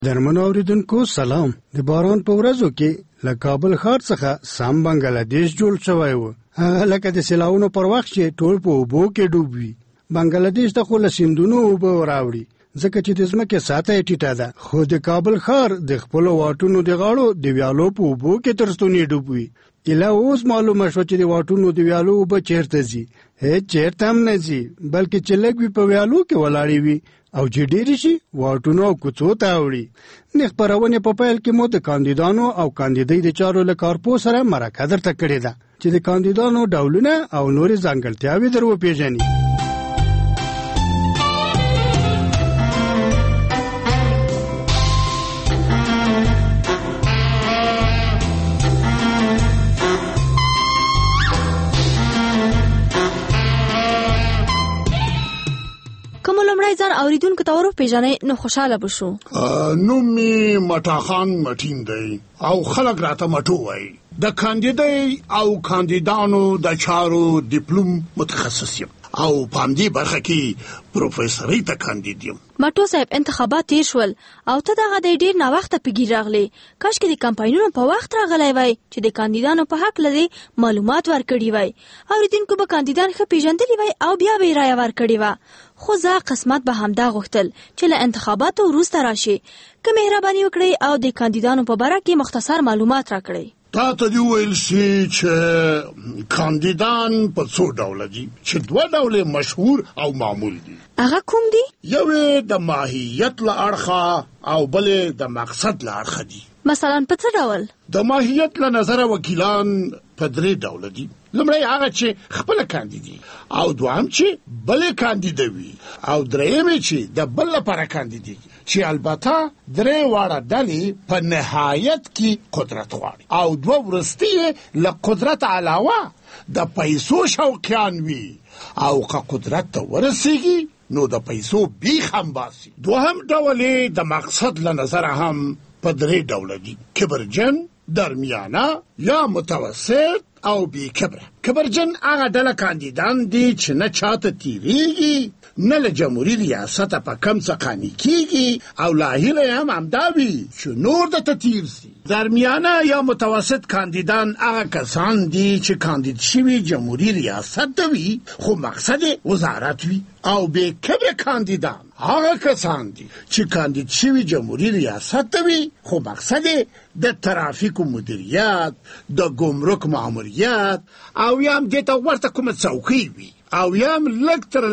درمنو اوریدونکو سلام. د باران په ورځو کې له کابل ښار څخه سم بنگلاديش جوړ شوی و. هغه لکه د سیلاونو پر وخت چې ټول په اوبو کې ډوب وي. بنگلاديش ته خو له سیندونو اوبه راوړي ځکه چې د ځمکې سطحه ټیټه ده، خو د کابل ښار د خپلو واټونو د غاړو د ویالو په اوبو کې تر ستوني ډوب وي. اله اوس معلومه شوه چې د واټونو د ویالو اوبه چیرته ځي. هېڅ چیرته هم نه ځي، بلکې چې لږ وي په ویالو کې ولاړې وي او چې ډېرې شي واټونو او کوڅو ته اوړي. د خپرونې په پیل کې مو د کاندیدانو او کاندیدۍ د چارو له کارپو سره مرکه درته کړې ده چې د کاندیدانو ډولونه او نورې ځانګړتیاوې در وپېژني. ځان اوریدونکو ته ورو پیژنې نو خوشاله بشو. نوم می مټاخان مټین دی او خلک راته مټو وای. د کاندیدای او کاندیدانو د چارو ډیپلوم متخصص یم او په دې برخه کې پروفیسوري ته کاندید یم. مټو صاحب انتخابات تیر شول او ته دغه د ډیر نه وخت پیګی راغلی. کاش کې د کمپاینونو په وخت راغلی وای چې د کاندیدانو په حق لري معلومات ورکړي وای. اوریدونکو به کاندیدان ښه پیژندلی وای او بیا به رائے ورکړي وای. خو زه قسمت به همدا غوښتل چې له انتخاباتو وروسته راشي. که مهرباني وکړئ او د کاندیدانو په باره کې مختصر معلومات راکړئ. تا ته دی ویل شي چې کاندیدان په څو ډول دي، چې دوه ډول مشهور او معمول دي. هغه کوم دي؟ یو د ماهیت له اړخه او بل د مقصد له اړخه دي. مثلا په څه ډول؟ د ماهیت له نظر وکیلان په درې ډول دي. لمړی هغه چې خپل کاندیدي، او دوام چې بل کاندیدوي، او دریم چې د بل لپاره کاندیدي، چې البته درې واړه ډلې په نهایت کې قدرت غواړي، او دوه وروستي له قدرت علاوه د پیسو شوقیان وي، او که قدرت ته ورسیږي نو د پیسو بیخ هم باسي. دوهم ډول د مقصد له نظره هم په درې ډول دي: کبرجن، درمیانه یا متوسط او بی کبره. کبرجن هغه ډله کاندیدان دي چې نه چاته تیریږي، نه له جمهوریت ریاست په کم څه قانع کیږي، او لاهیله هم همدا وي چې نور د تیر سي. درمیانه یا متوسط کاندیدان هغه کسان دي چې کاندید شوي جمهوریت ریاست ته وي خو مقصد وزارت وي. او بی کبره کاندیدان هغه کسان دي چې کاندید شوي جمهوریت ریاست ته وي خو مقصد د ترافیکو مدیریت، د ګمرک ماموریت، او یا هم دته ورته کومه څوکۍ وي، او یا هم لږ تر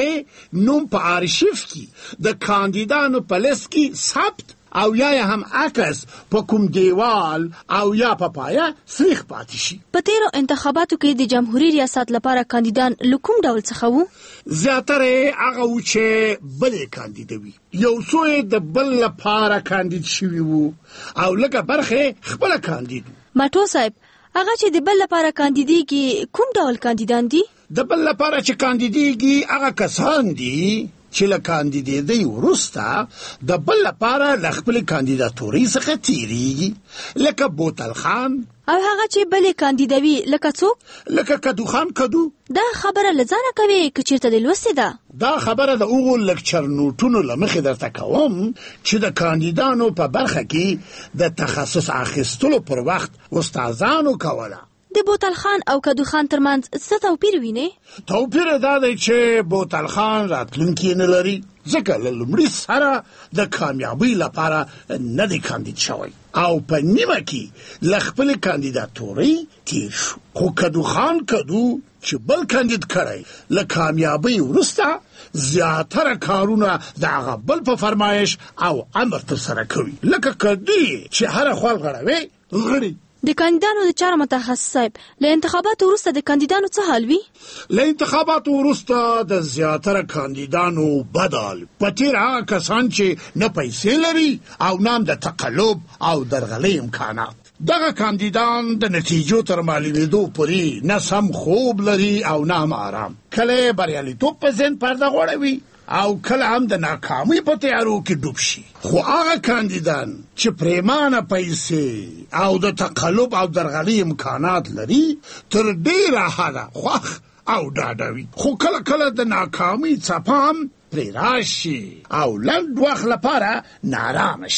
لږه نوم په آرشیف کې د کاندیدانو په لیست کې ثبت، او یا هم عکس په کوم دیوال او یا په پایه سریخ پاتې شي. په تیرو انتخاباتو کې د جمهوریت ریاست لپاره کاندیدان له کوم ډول څخه وو؟ زیاتره هغه و چې بلې کاندیدوي، یو څو د بل لپاره کاندید شوي وو، او لږه برخه خپله کاندید وو. مټو صاحب، هغه چې د بل لپاره کاندیدیږي کوم ډول کاندیدان دي؟ د بل لپاره چې کاندیدیږي هغه کسان دي چې له کاندیدۍ وروسته د بل لپاره له خپلې کاندیداتورۍ څخه تیریږي، لکه بوتل خان. او هغه چې بلې کاندیدوي لکه څوک؟ لکه کدو خان کدو. دا خبره له ځانه کوي که چېرته دې لوستې ده؟ دا خبره د هغو لکچر نوټونو له مخې درته کوم چې د کاندیدانو په برخه کې د تخصص اخیستلو پر وخت استادانو کوله. د بوتل خان او کدو خان ترمنځ څه توپیر ویني؟ توپیر دا دی چې بوتل خان راتلونکی نه لري، ځکه له لومړي سره د کامیابۍ لپاره نه دی کاندید شوی، او په نیمه کې له خپلې کاندیداتورۍ تیر شو. خو کدو خان کدو چې بل کاندید کړی له کامیابۍ وروسته زیاتره کارونه د هغه بل په فرمایش او امر ترسره کوي، لکه کدو چې هره خوا غړوي غړي. د کاندیدانو د چارو متخصص صاحب، له انتخاباتو وروسته د کاندیدانو څه حال وي؟ له انتخاباتو وروسته د زیاتره کاندیدانو بد حال. په تیر هغه کسان چې نه پیسې لري او نه هم د تقلب او درغلۍ امکانات. دغه کاندیدان د نتیجو تر معلومېدو پورې نه سم خوب لري او نه هم آرام. کله بریالیتوب په ذهن پرده غوړوي او کله هم د ناکامۍ په تیارو کې ډوب شي. خو هغه کاندیدان چې پریمانه پیسې او د تقلب او درغلۍ امکانات لري تر ډیره حده خوښ او ډاډه وي، خو کله کله د ناکامۍ څپه هم پرې راشي او لنډ وخت لپاره نارامه شي.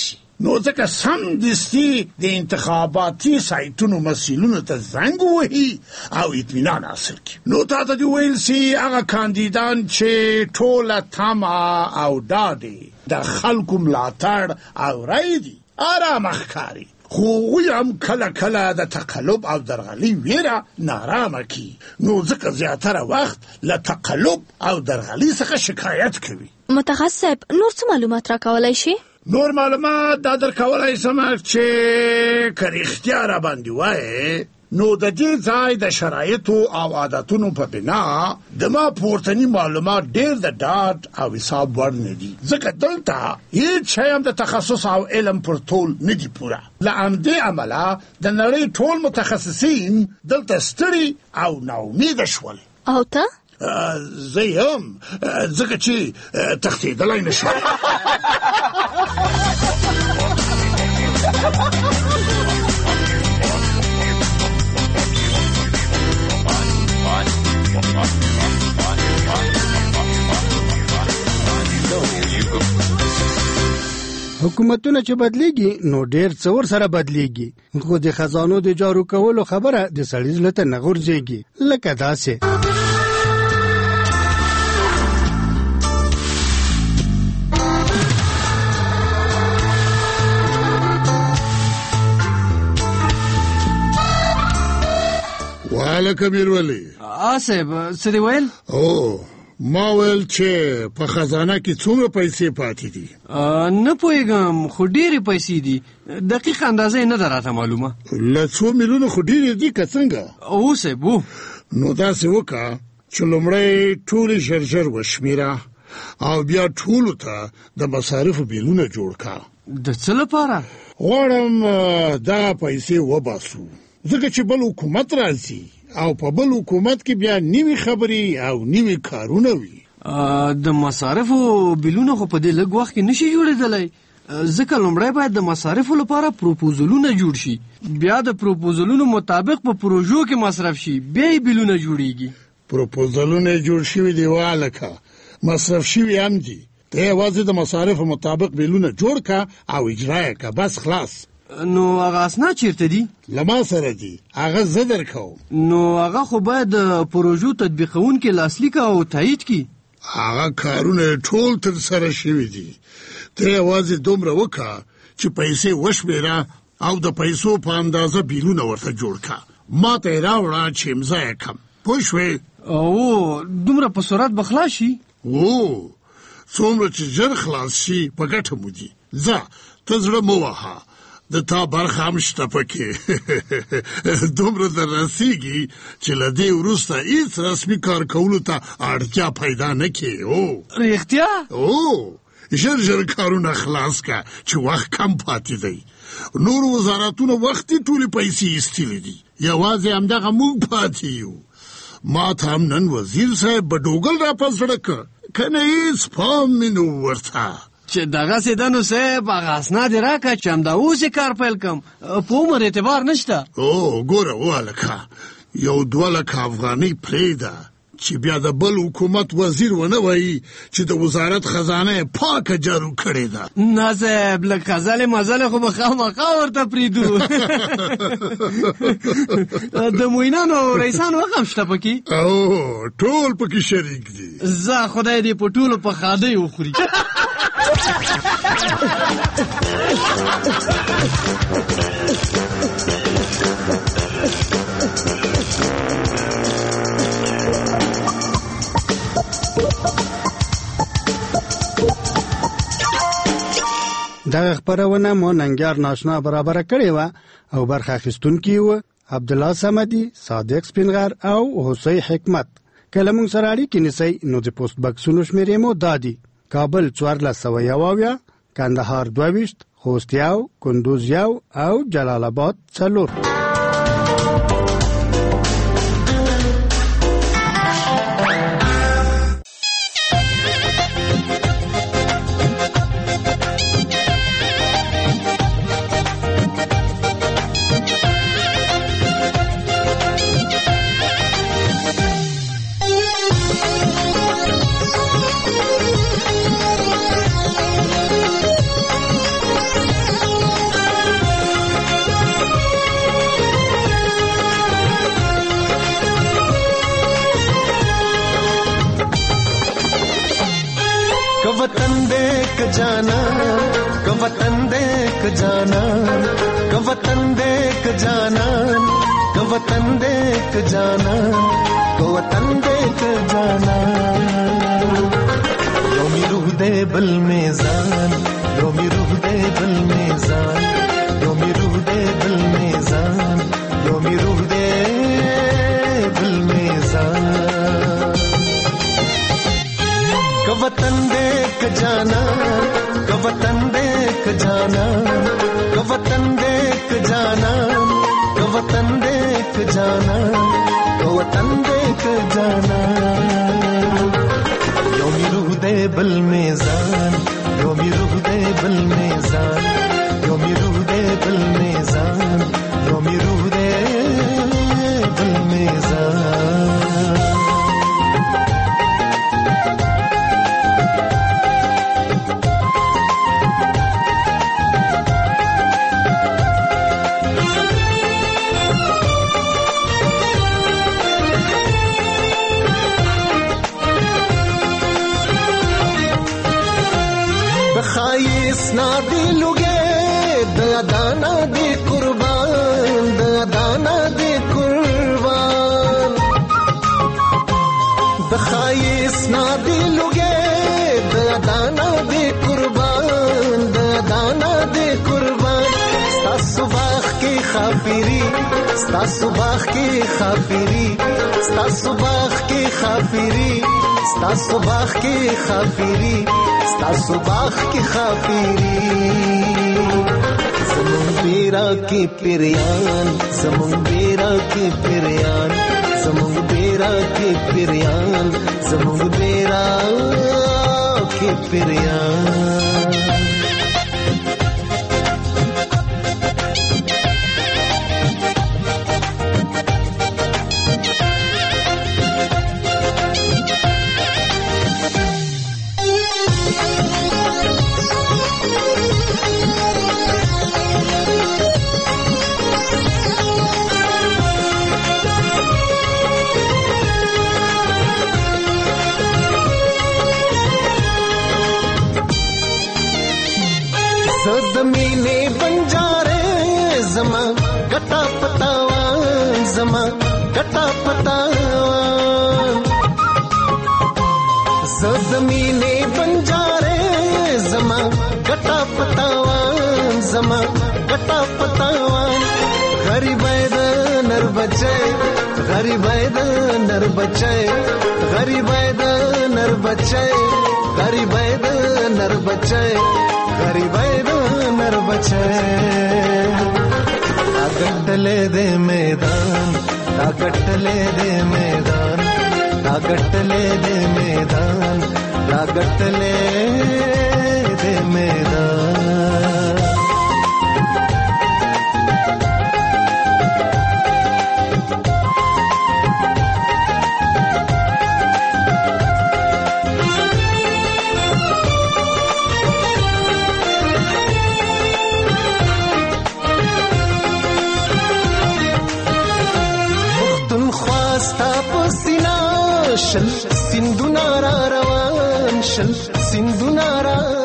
نو ځکه سم دستي د انتخاباتي سایټونو مسیلونو ته زنګ وهي او اطمینان حاصل کړي. نو تاسو دی ویل سي هغه کاندیدان چې ټوله تما او ډاډي د خلکو ملاتړ او رای دي آرام ښکاري، خو وی هم کله کله د تقلب او درغلي ویره نارامه کی. نو ځکه زیاتره وخت له تقلب او درغلي څخه شکایت کوي. متخصص صاحب نور څه معلومات راکولای شي؟ نور معلومات دا درکولای سم چې که رښتیا را باندې وایي نو د دې ځای د شرایطو او عادتونو په بنا د ما پورتنی معلومات ډېر د ډاډ او حساب وړ نه دي، ځکه دلته هیڅ شی هم د تخصص او علم پر ټول نه دي پوره. له همدې امله د نړۍ ټول متخصصین دلته ستړي او ناامیده شول. او ته؟ زه هم ځکه چې تښتېدلی نه شم. حکومتونه چې بدلیږي نو ډېر څه ورسره بدلیږي، خو د خزانو د جارو کولو خبره د سړي زړه ته نه غورځېږي. لکه داسې واله کبیر ولی آصف څه دی ویل؟ ما ویل چې په خزانه کې څومره پیسې پاتې دي. نه پوهېږم، خو ډېرې پیسې دي، دقیق اندازه یې نه ده راته معلومه. له 2 میلیونه خو ډېرې دي که څنګه؟ صاحب نو داسې وکړه چې لومړی ټولې ژر وشمېره او بیا ټولو ته د مصارفو بیلونه جوړ کړه. د څه لپاره؟ غواړم دا پیسې وباسو، ځکه چې بل حکومت راځي او په بل حکومت کې بیا نوي خبرې او نوي کارونه وي. د مصارفو بیلونه خو په دې لږ وخت کې نشي جوړېدلی، ځکه لومړی باید د مصارفو لپاره پروپوزلونه جوړ شي، بیا د پروپوزلونو مطابق په پروژو کې مصرف شي، بیا یې بیلونه جوړیږي. پروپوزلونه جوړ شوي دی والکه، مصرف شوي هم دي، ته یوازې د مصارفو مطابق بیلونه جوړ کا او اجرا یې کا، بس خلاص. نو هغه اسناد چیرته دي؟ لما سره دي، هغه زه درکوم. نو هغه خو باید د پروژو تطبیقونکي لاسلیک او تایید کړي. هغه کارونه ټول تر سره شوي دي، ته یوازې دومره وکړه چې پیسې وشمېره او د پیسو په اندازه بیلونه ورته جوړ کړه. ما ته یې راوړه چې امضا یې کړم، پوه شوې؟ دومره په سرعت به خلاص شي؟ څومره چې ژر خلاص شي په ګټه مو دي. ځه ته زړه مه وهه، د تا برخه هم شته پکې. دومره در رسیږي چې له دې وروسته هیڅ رسمي کار کولو ته اړتیا پیدا نه کړي. رښتیا؟ ژر کارونه خلاص کا چې وخت کم پاتې دی. نور وزارتونه وختي ټولې پیسې ایستلې دي، یوازې همدغه موږ پاتې یو. ما ته هم نن وزیر صاحب بډوګل را په زړه کړ، که نه هیڅ پام مې نه ورته چې دغسې ده. نو صاحب هغه اسناد یې راکړه چې همدا اوس یې کار پیل کړم، په عمر اعتبار نشته. ګوره والکه، 2 لکه افغانۍ پرېږده چې بیا د بل حکومت وزیر ونه وایي چې د وزارت خزانه یې پاکه جارو کړې ده. نه صاحب، لږ خزلې مزلې خو به خامخا ورته پرېږدو. د موینانو او رئیسانو حق هم شته پکې؟ ټول پکې شریک دي. زه خدای دې په ټولو په ښادۍ وخوري. دغه خبرونه مو ننګیار ناشنا برابر کړې و او برخه اخیستونکي و عبدالله صمدي، صادق سپینغر او حسین حکمت. کله مونږ سره اړیکې نیسئ نو د پوسټ بکسونو شمیرې مو دادي: کابل 1401، کندهار 22، خوست 1، کندوز 1 او جلال آباد 4. जाना क वतन देख जाना क वतन देख जाना क वतन देख जाना क वतन देख जाना योमी रूह दे बल मेज़ान योमी रूह दे बल मेज़ान योमी रूह दे बल मेज़ान योमी रूह दे बल मेज़ान क वतन देख जाना क वतन देख जाना क वतन देख जाना क वतन देख जाना क वतन देख जाना योमी रूह दे बल मेज़ान योमी रूह दे बल मेज़ान योमी रूह दे बल मेज़ान योमी रूह दे बल मेज़ान ना दिलुगे दाना दे कुर्बान दाना दे कुर्बान बखाइस ना दिलुगे दाना दे कुर्बान दाना दे कुर्बान स्ता सुबाख की खाफिरी स्ता सुबाख की खाफिरी स्ता सुबाख की खाफिरी स्ता सुबाख की खाफिरी स्ता सुबाख की खाफिरी ज़मुन बेरा की पिरयान ज़मुन बेरा की पिरयान ज़मुन बेरा की पिरयान ज़मुन बेरा की पिरयान ज़मीने बंजारे ज़मा गटा पतावान ज़मा गटा पतावान ज़मीने बंजारे ज़मा गटा पतावान ज़मा गटा पतावान गरीब नर बचे गरीब नर बचे गरीब नर बचे गरीब नर बचे गरीब नर बचे ताकटले दे मैदान ताकटले दे मैदान ताकटले दे मैदान ताकटले दे मैदान شل سندونا را روان شل سندونا را